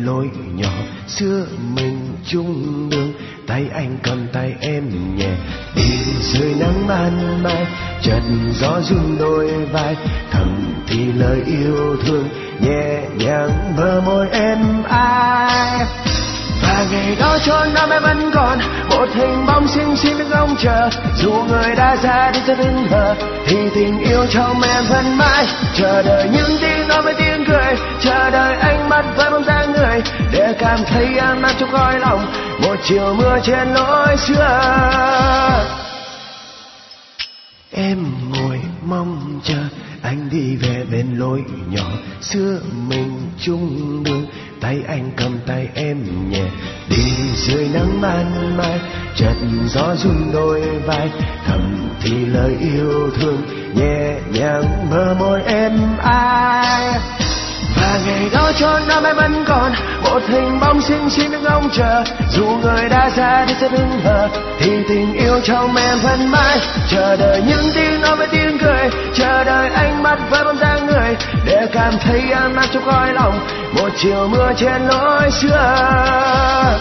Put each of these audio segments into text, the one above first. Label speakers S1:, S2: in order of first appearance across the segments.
S1: lối nhỏ xưa mình chung đường, tay anh cầm tay em nhẹ đi dưới nắng ban mai, chợt gió rung đôi vai, thầm thì lời yêu thương nhẹ nhàng bờ môi em ai. Và ngày đó chốn năm em vẫn còn một hình bóng xinh xinh đứng ngóng chờ, dù người đã ra đi rất hững hờ thì tình yêu trong em vẫn mãi chờ đợi những tiếng nói với tiếng cười, chờ đợi ánh mắt với bóng dáng người để cảm thấy ấm áp trong cõi lòng một chiều mưa trên lối xưa. Em ngồi mong chờ anh đi về bên lối nhỏ xưa mình chung đường, tay anh cầm tay em nhẹ đi dưới nắng ban mai, chợt gió rung đôi vai, thầm thì lời yêu thương nhẹ nhàng bờ môi em ai. Và ngày đó chốn năm em vẫn còn một hình bóng xinh xinh đứng ngóng chờ, dù người đã ra đi rất hững hờ thì tình yêu trong em vẫn mãi chờ đợi những tiếng nói với tiếng cười, chờ đợi ánh mắt với bóng dáng người để cảm thấy ấm áp trong cõi lòng một chiều mưa trên lối xưa.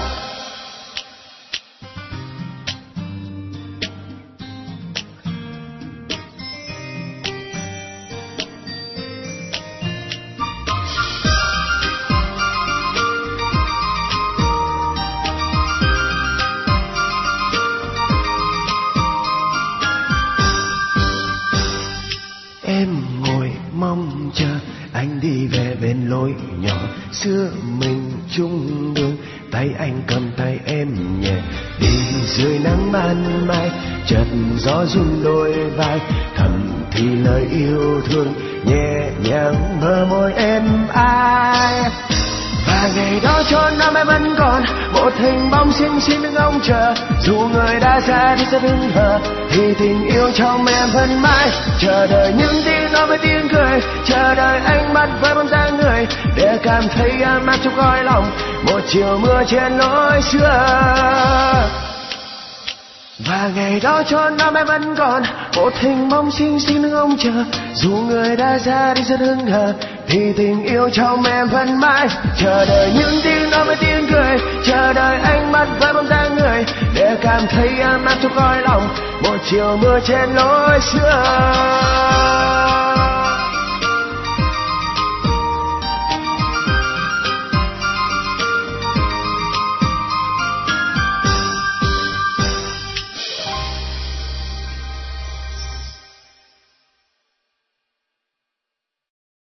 S1: Em ngồi mong chờ anh đi về bên lối nhỏ xưa mình chung đường, tay anh cầm tay em nhẹ đi dưới nắng ban mai, chợt gió rung đôi vai, thầm thì lời yêu thương nhẹ nhàng bờ môi em ai. Và ngày đó chốn năm em vẫn còn một hình bóng xinh xinh đứng ngóng chờ, dù người đã ra đi rất hững hờ thì tình yêu trong em vẫn mãi chờ đợi những tiếng nói với tiếng cười, chờ đợi ánh mắt với bóng dáng người để cảm thấy ấm áp trong cõi lòng một chiều mưa trên lối xưa. Và ngày đó chốn năm em vẫn còn một hình bóng xinh xinh đứng ngóng chờ, dù người đã ra đi rất hững hờ thì tình yêu trong em vẫn mãi chờ đợi những tiếng nói với tiếng cười, chờ đợi ánh mắt với bóng dáng người để cảm thấy ấm áp trong cõi lòng một chiều mưa trên lối xưa.